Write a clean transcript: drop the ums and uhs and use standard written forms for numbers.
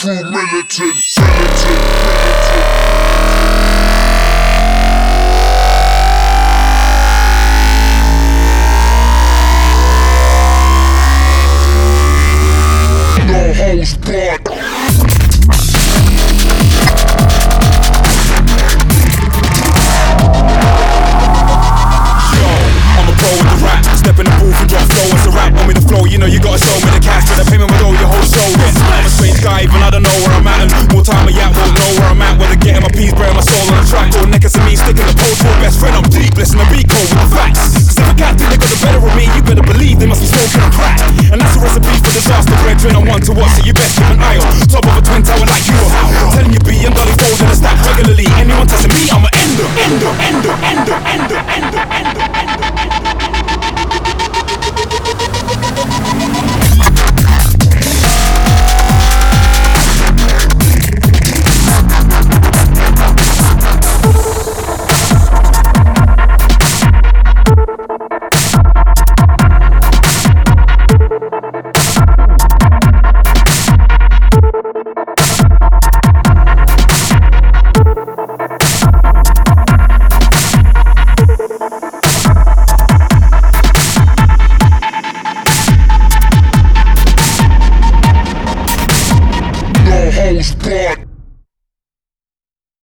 true militant. No holds barred. Step in the booth and drop flow as a rap. Want me to flow, you know you gotta show me the cash. For the payment with all your whole show. I'm a strange guy, even I don't know where I'm at. And more time I won't know where I'm at. Whether getting my peace, bearing my soul on the track, or neckers to me, sticking the pole to a best friend. I'm deep, listen to beat code with the facts. Cause if a cat think they got the better of me, you better believe they must be smoking a crack. And that's a recipe for disaster, brethren. I'm one to watch, so you best keep an eye on. Top of a